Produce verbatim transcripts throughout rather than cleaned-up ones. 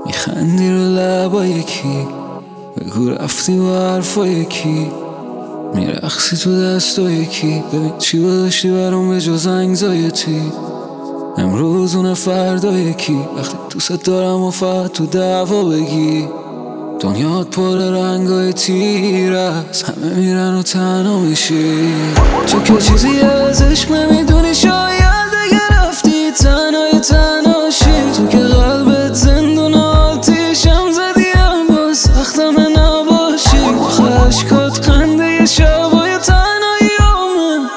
میخندی رو لبای کی، بگو رفتی با حرفای کی، میرقصی تو دستای کی. ببین چی داشتی برام به جز انگزایتی، امروز اون فردای کی. وقتی دوست دارم و فقط تو دعوا بگی، دنیات پر رنگای تیر است، همه میرن و تنها میشی. تو که چیزی از عشق نمیدونی، شاید دیگه رفتی تنهای تنهاشی. تو که قلبت زندون آتیشم زدیم، با سختم نباشی. خشکات خنده شبای تنهاییامه.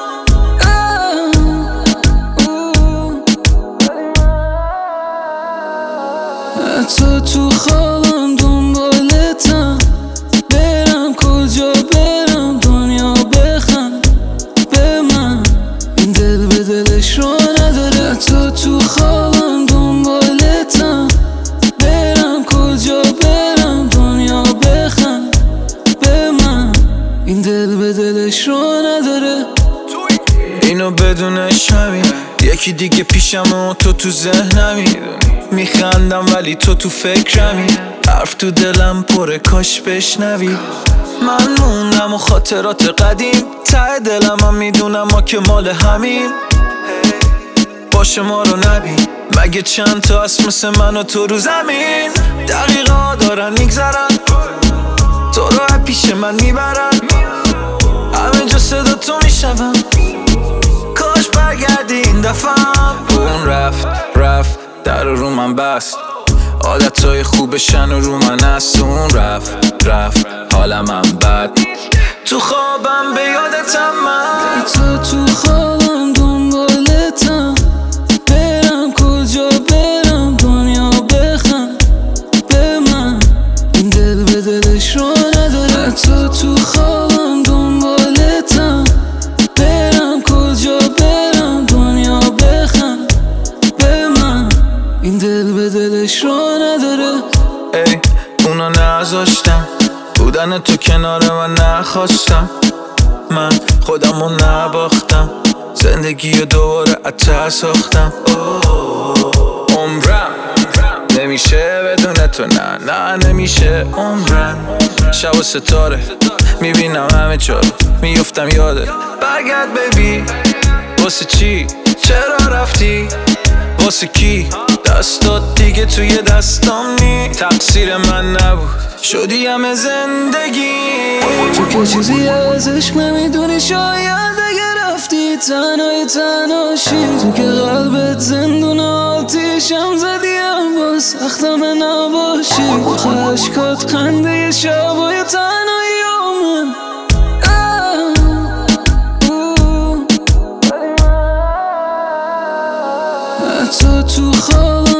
حتی تو خوابم دنبالتم، برم کجا برم دنیا بخند به من، این دل به دلش رو نداره. حتی تو خوابم دنبالتم، برم کجا برم دنیا بخند به من، این دل به دلش رو نداره. اینو بدونش همین، یکی دیگه پیشم و تو تو ذهنمی. میخندم ولی تو تو فکرمی، حرف تو دلم پره کاش بشنوی. من موندم و خاطرات قدیم، ته دلم هم میدونم ما که مال همین. باشه ما رو نبین، مگه چند تا هست مثل من و تو رو زمین. دقیقا دارن میگذرن، تو رو پیش من میبرن، همه جا صدا تو میشنوم. کاش برگردی این دفعه. اون رفت رفت در رو من بست، عادتهای خوبشن و رو من است. اون رفت رفت حالم هم بد، تو خوابم به یادتم من. تو تو خوابم دنبالتم، برم کجا برم دنیا بخند به من، این دل به دلش رو نداره. تو تو خوابم دنبالتم، برم کجا برم دنیا بخند به من، این دل به دلش رو نداره. ای اونا نذاشتم، بودن تو کنار من نخواستم، من خودمو نباختم، زندگی رو دوباره اتر ساختم. عمرم نمیشه بدون تو، نه نه نمیشه عمرم. شب و ستاره میبینم همه جا رو، میفتم یاده. برگرد بیبی، واسه چی چرا رفتی، واسه کی دستات دیگه توی دستام نی. تقصیر من نبود شدی همه زندگی. تو که چیزی از عشق نمیدونی، شاید دیگه رفتی تنهای تنهاشی. تو که قلبت زندون آتیشم زدیم، با سختم نباشی. خشکات خنده شبای تنهاییامه. حتی تو خواب